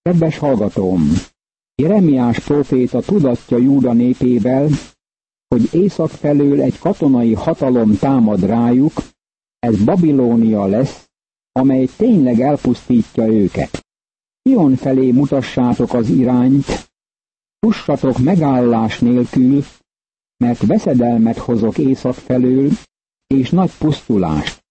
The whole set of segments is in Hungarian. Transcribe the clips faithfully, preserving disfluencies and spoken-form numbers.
Kedves hallgatóm! Jeremiás próféta tudatja Júda népével, hogy észak felől egy katonai hatalom támad rájuk, ez Babilónia lesz, amely tényleg elpusztítja őket. Sion felé mutassátok az irányt, fussatok megállás nélkül, mert veszedelmet hozok észak felől, és nagy pusztulást.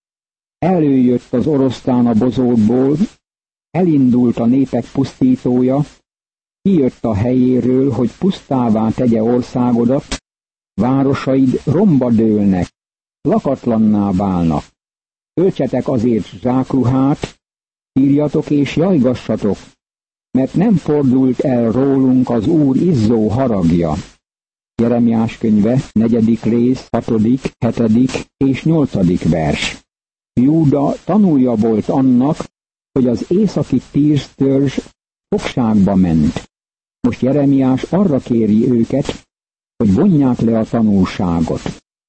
Előjött az oroszlán a bozótból, elindult a népek pusztítója, kijött a helyéről, hogy pusztává tegye országodat, városaid romba dőlnek, lakatlanná válnak. Öltsetek azért zsákruhát, sírjatok és jajgassatok, mert nem fordult el rólunk az Úr izzó haragja. Jeremiás könyve, negyedik rész, hatodik, hetedik és nyolcadik vers. Júda tanúja volt annak, hogy az északi Tírs törzs fogságba ment. Most Jeremiás arra kéri őket, hogy vonják le a tanulságot.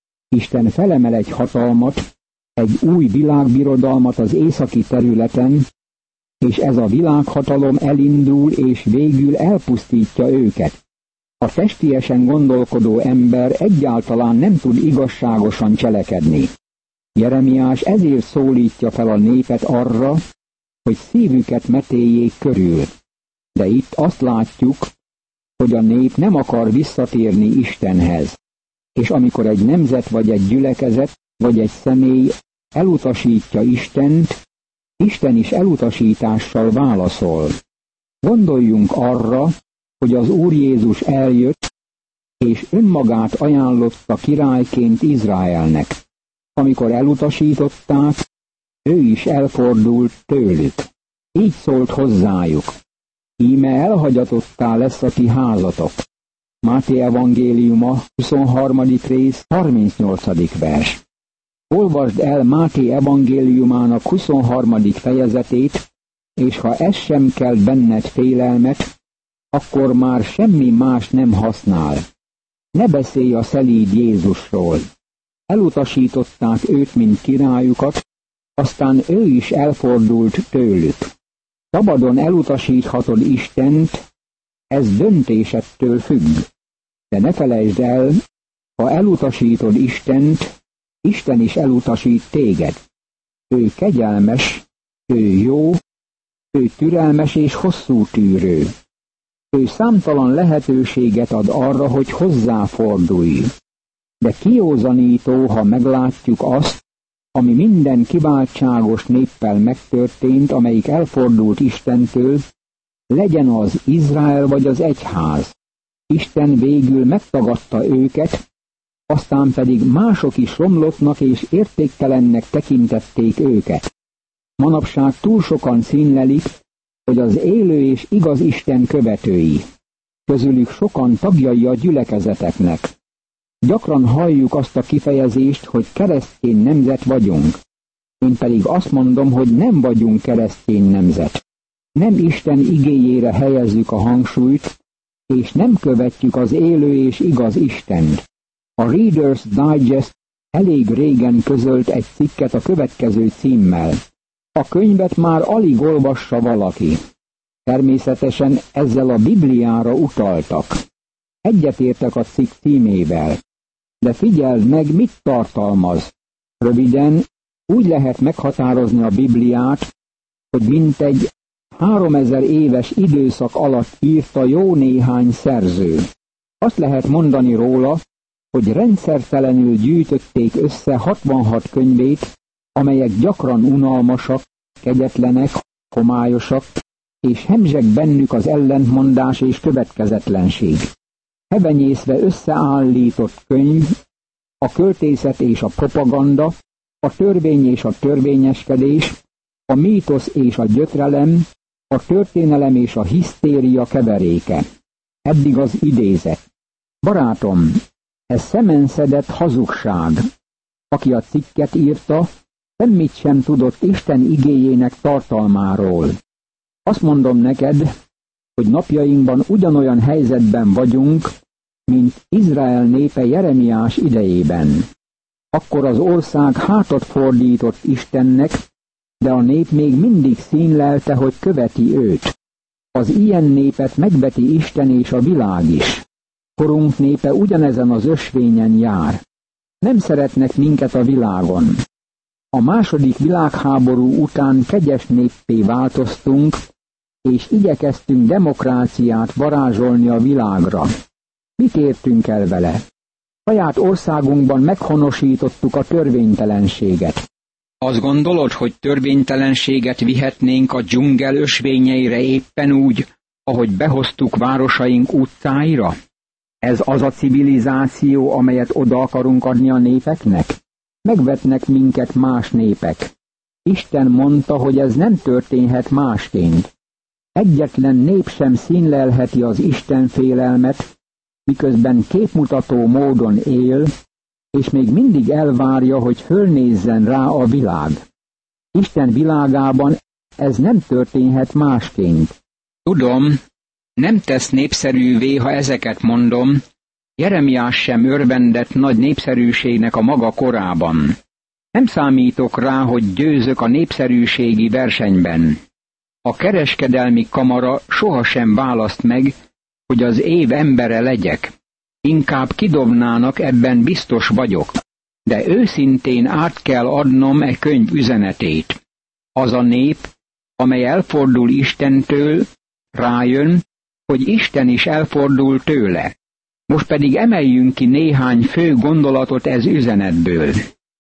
Isten felemel egy hatalmat, egy új világbirodalmat az északi területen, és ez a világhatalom elindul és végül elpusztítja őket. A testiesen gondolkodó ember egyáltalán nem tud igazságosan cselekedni. Jeremiás ezért szólítja fel a népet arra, hogy szívüket metéljék körül. De itt azt látjuk, hogy a nép nem akar visszatérni Istenhez. És amikor egy nemzet vagy egy gyülekezet vagy egy személy elutasítja Istent, Isten is elutasítással válaszol. Gondoljunk arra, hogy az Úr Jézus eljött, és önmagát ajánlotta királyként Izraelnek. Amikor elutasították, ő is elfordult tőlük. Így szólt hozzájuk: íme elhagyatottá lesz a ti házatok. Máté evangéliuma, huszonharmadik rész, harmincnyolcadik vers. Olvasd el Máté evangéliumának huszonharmadik fejezetét, és ha ez sem kelt benned félelmet, akkor már semmi más nem használ. Ne beszélj a szelíd Jézusról. Elutasították őt, mint királyukat, aztán ő is elfordult tőlük. Szabadon elutasíthatod Istent, ez döntésettől függ. De ne felejtsd el, ha elutasítod Istent, Isten is elutasít téged. Ő kegyelmes, ő jó, ő türelmes és hosszú tűrő. Ő számtalan lehetőséget ad arra, hogy hozzáfordulj. De kiózanító, ha meglátjuk azt, ami minden kiváltságos néppel megtörtént, amelyik elfordult Istentől, legyen az Izrael vagy az egyház. Isten végül megtagadta őket, aztán pedig mások is romlottnak és értéktelennek tekintették őket. Manapság túl sokan színlelik, hogy az élő és igaz Isten követői. Közülük sokan tagjai a gyülekezeteknek. Gyakran halljuk azt a kifejezést, hogy keresztény nemzet vagyunk. Én pedig azt mondom, hogy nem vagyunk keresztény nemzet. Nem Isten igéjére helyezzük a hangsúlyt, és nem követjük az élő és igaz Istent. A Reader's Digest elég régen közölt egy cikket a következő címmel: a könyvet már alig olvassa valaki. Természetesen ezzel a Bibliára utaltak. Egyetértek a cikk címével. De figyeld meg, mit tartalmaz. Röviden, úgy lehet meghatározni a Bibliát, hogy mintegy háromezer éves időszak alatt írta jó néhány szerző. Azt lehet mondani róla, hogy rendszertelenül gyűjtötték össze hatvanhat könyvét, amelyek gyakran unalmasak, kegyetlenek, homályosak, és hemzseg bennük az ellentmondás és következetlenség. Hevenyészve összeállított könyv, a költészet és a propaganda, a törvény és a törvényeskedés, a mítosz és a gyötrelem, a történelem és a hisztéria keveréke. Eddig az idézet. Barátom, ez szemenszedett hazugság. Aki a cikket írta, semmit sem tudott Isten igéjének tartalmáról. Azt mondom neked, hogy napjainkban ugyanolyan helyzetben vagyunk, mint Izrael népe Jeremiás idejében. Akkor az ország hátat fordított Istennek, de a nép még mindig színlelte, hogy követi őt. Az ilyen népet megveti Isten és a világ is. Korunk népe ugyanezen az ösvényen jár. Nem szeretnek minket a világon. A második világháború után kegyes néppé változtunk, és igyekeztünk demokráciát varázsolni a világra. Mit értünk el vele? Saját országunkban meghonosítottuk a törvénytelenséget. Azt gondolod, hogy törvénytelenséget vihetnénk a dzsungel ösvényeire éppen úgy, ahogy behoztuk városaink utcáira? Ez az a civilizáció, amelyet oda akarunk adni a népeknek? Megvetnek minket más népek. Isten mondta, hogy ez nem történhet másként. Egyetlen nép sem színlelheti az Isten félelmet, miközben képmutató módon él, és még mindig elvárja, hogy fölnézzen rá a világ. Isten világában ez nem történhet másként. Tudom, nem tesz népszerűvé, ha ezeket mondom, Jeremiás sem örvendett nagy népszerűségnek a maga korában. Nem számítok rá, hogy győzök a népszerűségi versenyben. A kereskedelmi kamara sohasem választ meg, hogy az év embere legyek. Inkább kidobnának, ebben biztos vagyok. De őszintén át kell adnom e könyv üzenetét. Az a nép, amely elfordul Istentől, rájön, hogy Isten is elfordul tőle. Most pedig emeljünk ki néhány fő gondolatot ez üzenetből.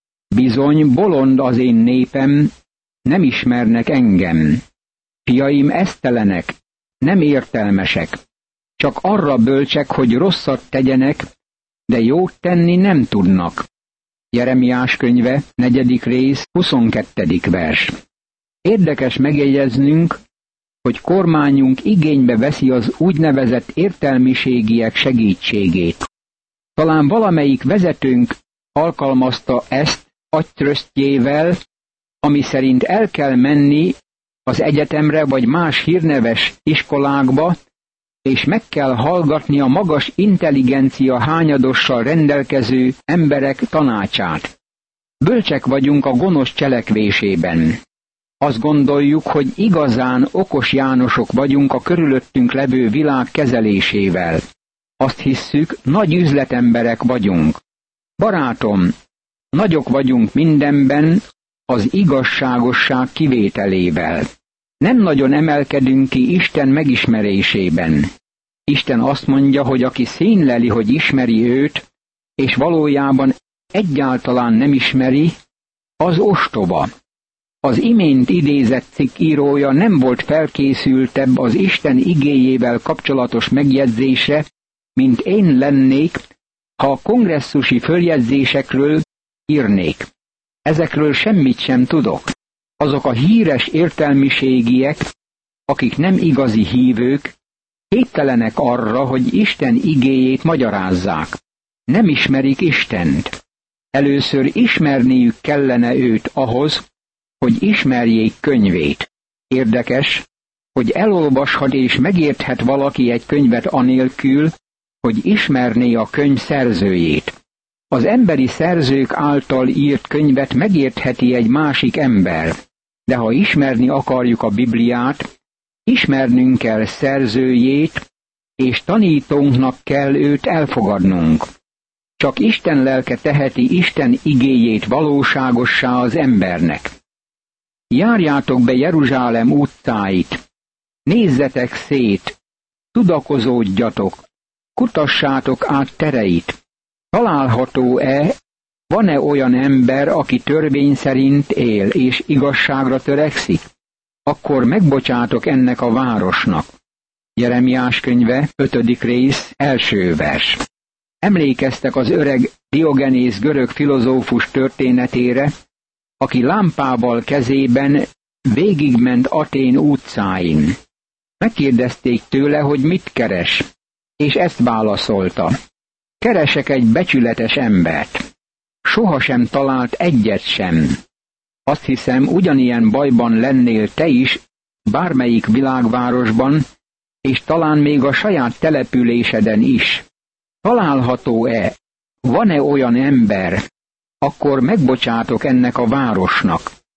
Bizony, bolond az én népem, nem ismernek engem. Fiaim esztelenek, nem értelmesek. Csak arra bölcsek, hogy rosszat tegyenek, de jót tenni nem tudnak. Jeremiás könyve, negyedik rész, huszonkettedik vers. Érdekes megjegyeznünk, hogy kormányunk igénybe veszi az úgynevezett értelmiségiek segítségét. Talán valamelyik vezetőnk alkalmazta ezt agytrösztjével, ami szerint el kell menni az egyetemre vagy más hírneves iskolákba, és meg kell hallgatni a magas intelligencia hányadossal rendelkező emberek tanácsát. Bölcsek vagyunk a gonosz cselekvésében. Azt gondoljuk, hogy igazán okos Jánosok vagyunk a körülöttünk levő világ kezelésével. Azt hisszük, nagy üzletemberek vagyunk. Barátom, nagyok vagyunk mindenben, az igazságosság kivételével. Nem nagyon emelkedünk ki Isten megismerésében. Isten azt mondja, hogy aki színleli, hogy ismeri őt, és valójában egyáltalán nem ismeri, az ostoba. Az imént idézett cikk írója nem volt felkészültebb az Isten igéjével kapcsolatos megjegyzésre, mint én lennék, ha a kongresszusi följegyzésekről írnék. Ezekről semmit sem tudok. Azok a híres értelmiségiek, akik nem igazi hívők, képtelenek arra, hogy Isten igéjét magyarázzák. Nem ismerik Istent. Először ismerniük kellene őt ahhoz, hogy ismerjék könyvét. Érdekes, hogy elolvashat és megérthet valaki egy könyvet anélkül, hogy ismerné a könyv szerzőjét. Az emberi szerzők által írt könyvet megértheti egy másik ember, de ha ismerni akarjuk a Bibliát, ismernünk kell szerzőjét, és tanítónknak kell őt elfogadnunk. Csak Isten lelke teheti Isten igéjét valóságossá az embernek. Járjátok be Jeruzsálem utcáit, nézzetek szét, tudakozódjatok, kutassátok át tereit. Található-e, van-e olyan ember, aki törvény szerint él és igazságra törekszik? Akkor megbocsátok ennek a városnak. Jeremiás könyve, ötödik rész, első vers. Emlékeztek az öreg Diogenész görög filozófus történetére, aki lámpával kezében végigment Atén utcáin. Megkérdezték tőle, hogy mit keres, és ezt válaszolta. Keresek egy becsületes embert. Sohasem talált egyet sem. Azt hiszem, ugyanilyen bajban lennél te is, bármelyik világvárosban, és talán még a saját településeden is. Található-e, van-e olyan ember, akkor megbocsátok ennek a városnak.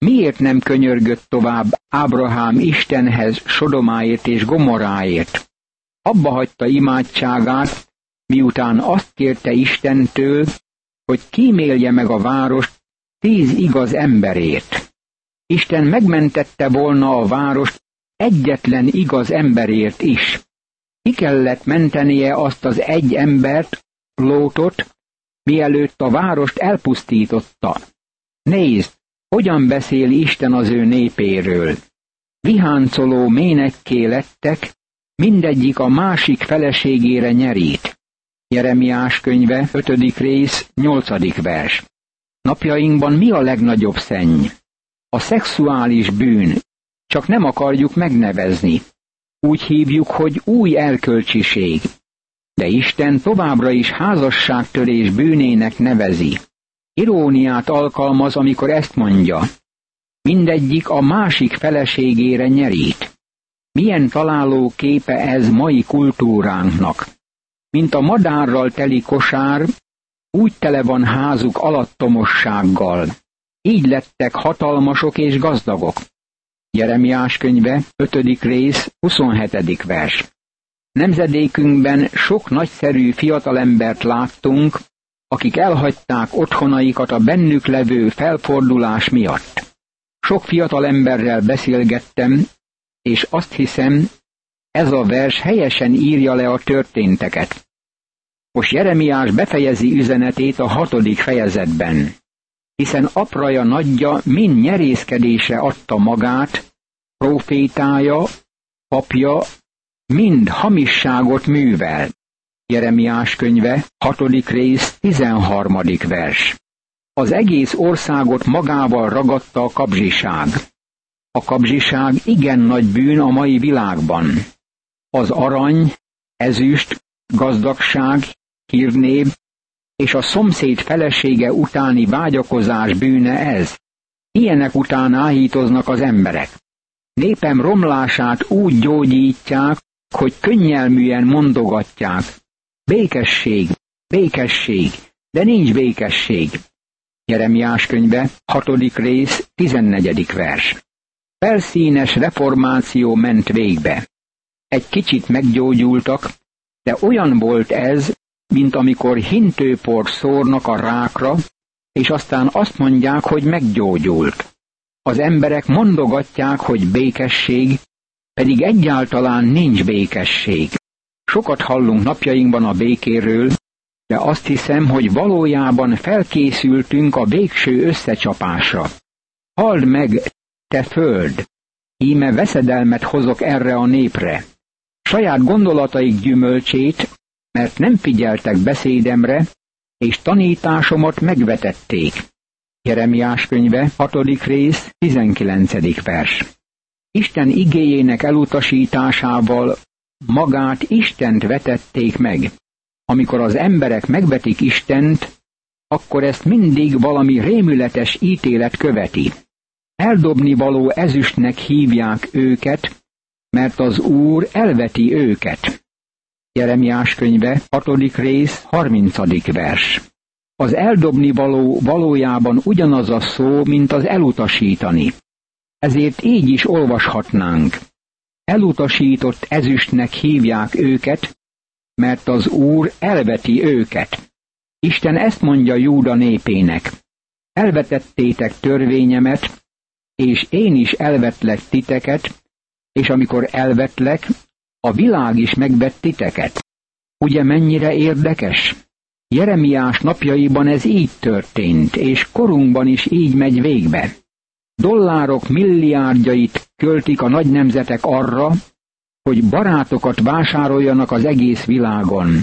Miért nem könyörgött tovább Ábrahám Istenhez Sodomáért és Gomoráért? Abba hagyta imádságát, miután azt kérte Istentől, hogy kímélje meg a várost tíz igaz emberért. Isten megmentette volna a várost egyetlen igaz emberért is. Ki kellett mentenie azt az egy embert, Lótot, mielőtt a várost elpusztította. Nézd, hogyan beszél Isten az ő népéről. Viháncoló ménekké lettek, mindegyik a másik feleségére nyerít. Jeremiás könyve, ötödik rész, nyolcadik vers. Napjainkban mi a legnagyobb szenny? A szexuális bűn, csak nem akarjuk megnevezni. Úgy hívjuk, hogy új erkölcsiség. De Isten továbbra is házasságtörés bűnének nevezi. Iróniát alkalmaz, amikor ezt mondja. Mindegyik a másik feleségére nyerít. Milyen találó képe ez mai kultúránknak. Mint a madárral teli kosár, úgy tele van házuk alattomossággal. Így lettek hatalmasok és gazdagok. Jeremiás könyve, ötödik rész, huszonhetedik vers. Nemzedékünkben sok nagyszerű fiatalembert láttunk, akik elhagyták otthonaikat a bennük levő felfordulás miatt. Sok fiatalemberrel beszélgettem, és azt hiszem, ez a vers helyesen írja le a történteket. Most Jeremiás befejezi üzenetét a hatodik fejezetben, hiszen apraja nagyja mind nyerészkedésre adta magát, prófétája, papja, mind hamisságot művel. Jeremiás könyve, hatodik rész, tizenharmadik vers. Az egész országot magával ragadta a kabzsiság. A kabzsiság igen nagy bűn a mai világban. Az arany, ezüst, gazdagság, hírnév és a szomszéd felesége utáni vágyakozás bűne ez. Ilyenek után áhítoznak az emberek. Népem romlását úgy gyógyítják, hogy könnyelműen mondogatják. Békesség, békesség, de nincs békesség. Jeremiás könyve, hatodik rész, tizennegyedik vers. Felszínes reformáció ment végbe. Egy kicsit meggyógyultak, de olyan volt ez, mint amikor hintőport szórnak a rákra, és aztán azt mondják, hogy meggyógyult. Az emberek mondogatják, hogy békesség, pedig egyáltalán nincs békesség. Sokat hallunk napjainkban a békéről, de azt hiszem, hogy valójában felkészültünk a végső összecsapásra. Halld meg, te föld! Íme veszedelmet hozok erre a népre. Saját gondolataik gyümölcsét, mert nem figyeltek beszédemre, és tanításomat megvetették. Jeremiás könyve, hatodik rész, tizenkilencedik vers. Isten igéjének elutasításával magát Istent vetették meg. Amikor az emberek megvetik Istent, akkor ezt mindig valami rémületes ítélet követi. Eldobni való ezüstnek hívják őket, mert az Úr elveti őket. Jeremiás könyve, hatodik rész, harmincadik vers. Az eldobni való valójában ugyanaz a szó, mint az elutasítani. Ezért így is olvashatnánk. Elutasított ezüstnek hívják őket, mert az Úr elveti őket. Isten ezt mondja Júda népének. Elvetettétek törvényemet, és én is elvetlek titeket, és amikor elvetlek, a világ is megvet titeket. Ugye mennyire érdekes? Jeremiás napjaiban ez így történt, és korunkban is így megy végbe. Dollárok milliárdjait költik a nagy nemzetek arra, hogy barátokat vásároljanak az egész világon.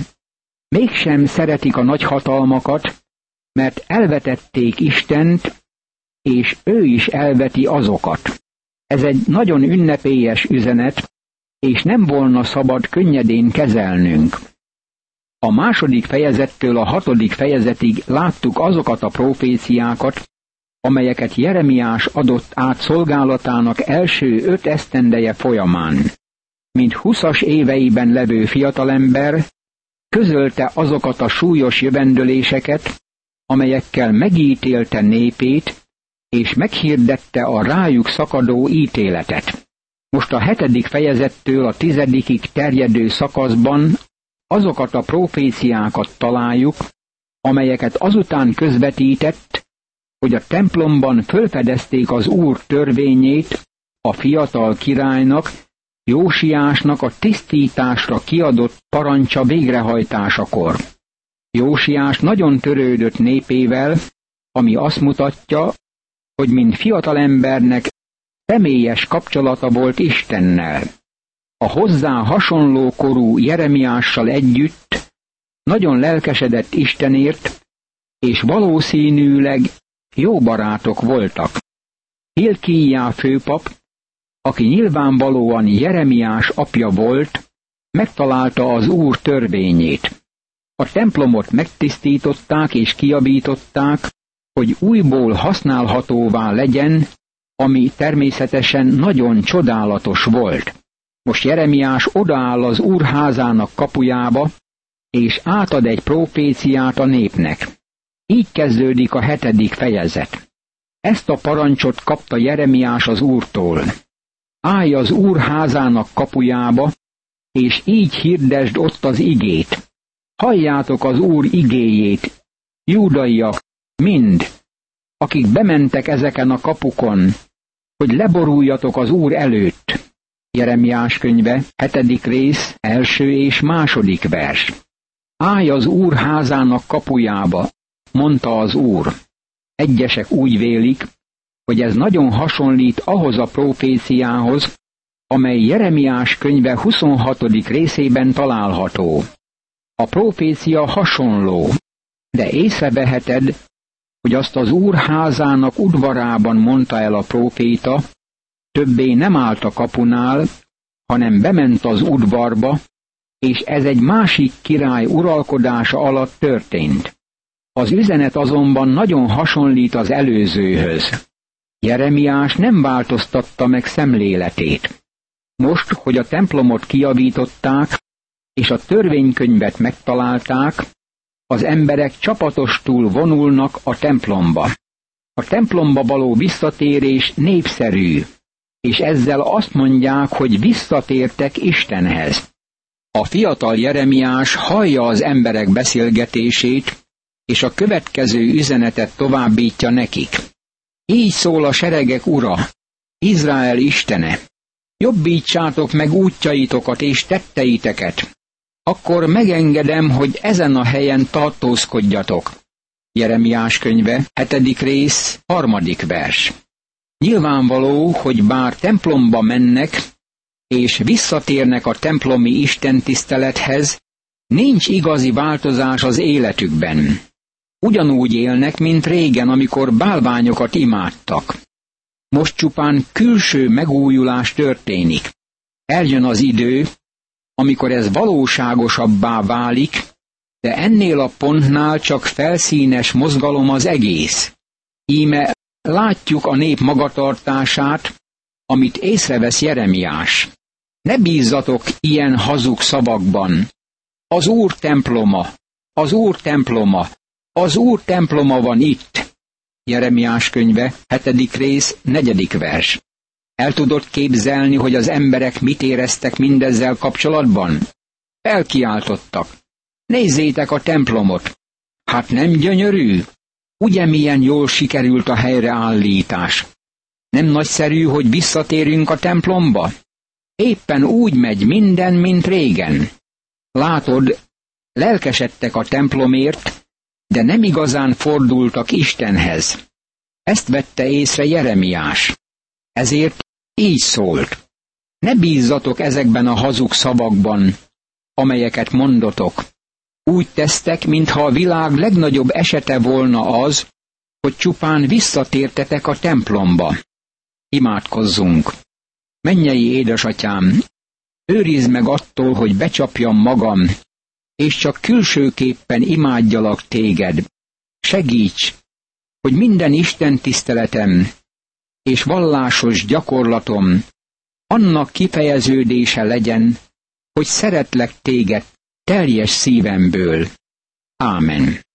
Mégsem szeretik a nagyhatalmakat, mert elvetették Istent, és ő is elveti azokat. Ez egy nagyon ünnepélyes üzenet, és nem volna szabad könnyedén kezelnünk. A második fejezettől a hatodik fejezetig láttuk azokat a proféciákat, amelyeket Jeremiás adott át szolgálatának első öt esztendeje folyamán. Mint húszas éveiben levő fiatalember, közölte azokat a súlyos jövendöléseket, amelyekkel megítélte népét, és meghirdette a rájuk szakadó ítéletet. Most a hetedik fejezettől a tizedikig terjedő szakaszban azokat a proféciákat találjuk, amelyeket azután közvetített, hogy a templomban fölfedezték az Úr törvényét a fiatal királynak, Jósiásnak a tisztításra kiadott parancsa végrehajtásakor. Jósiás nagyon törődött népével, ami azt mutatja, hogy mint fiatalembernek személyes kapcsolata volt Istennel. A hozzá hasonló korú Jeremiással együtt nagyon lelkesedett Istenért, és valószínűleg jó barátok voltak. Hilkíjá főpap, aki nyilvánvalóan Jeremiás apja volt, megtalálta az Úr törvényét. A templomot megtisztították és kijavították, hogy újból használhatóvá legyen, ami természetesen nagyon csodálatos volt. Most Jeremiás odaáll az Úr házának kapujába, és átad egy proféciát a népnek. Így kezdődik a hetedik fejezet. Ezt a parancsot kapta Jeremiás az Úrtól. Állj az Úr házának kapujába, és így hirdesd ott az igét. Halljátok az Úr igéjét, júdaiak, mind, akik bementek ezeken a kapukon, hogy leboruljatok az Úr előtt. Jeremiás könyve, hetedik rész, első és második vers. Állj az Úr házának kapujába, mondta az Úr. Egyesek úgy vélik, hogy ez nagyon hasonlít ahhoz a proféciához, amely Jeremiás könyve huszonhatodik részében található. A profécia hasonló, de észreveheted, hogy azt az Úr házának udvarában mondta el a próféta, többé nem állt a kapunál, hanem bement az udvarba, és ez egy másik király uralkodása alatt történt. Az üzenet azonban nagyon hasonlít az előzőhöz. Jeremiás nem változtatta meg szemléletét. Most, hogy a templomot kijavították, és a törvénykönyvet megtalálták, az emberek csapatostul vonulnak a templomba. A templomba való visszatérés népszerű, és ezzel azt mondják, hogy visszatértek Istenhez. A fiatal Jeremiás hallja az emberek beszélgetését, és a következő üzenetet továbbítja nekik. Így szól a seregek Ura, Izrael Istene. Jobbítsátok meg útjaitokat és tetteiteket, akkor megengedem, hogy ezen a helyen tartózkodjatok. Jeremiás könyve, hetedik rész, harmadik vers. Nyilvánvaló, hogy bár templomba mennek, és visszatérnek a templomi istentisztelethez, nincs igazi változás az életükben. Ugyanúgy élnek, mint régen, amikor bálványokat imádtak. Most csupán külső megújulás történik. Eljön az idő, amikor ez valóságosabbá válik, de ennél a pontnál csak felszínes mozgalom az egész. Íme látjuk a nép magatartását, amit észrevesz Jeremiás. Ne bízzatok ilyen hazug szavakban. Az Úr temploma, az Úr temploma, az Úr temploma van itt. Jeremiás könyve, hetedik rész, negyedik vers. El tudod képzelni, hogy az emberek mit éreztek mindezzel kapcsolatban? Felkiáltottak. Nézzétek a templomot! Hát nem gyönyörű? Ugye milyen jól sikerült a helyreállítás? Nem nagyszerű, hogy visszatérünk a templomba? Éppen úgy megy minden, mint régen. Látod, lelkesedtek a templomért, de nem igazán fordultak Istenhez. Ezt vette észre Jeremiás. Ezért így szólt. Ne bízzatok ezekben a hazug szavakban, amelyeket mondotok. Úgy tesztek, mintha a világ legnagyobb esete volna az, hogy csupán visszatértetek a templomba. Imádkozzunk. Mennyei édesatyám, őrizd meg attól, hogy becsapjam magam, és csak külsőképpen imádjalak téged. Segíts, hogy minden Isten tiszteletem és vallásos gyakorlatom annak kifejeződése legyen, hogy szeretlek téged teljes szívemből. Ámen.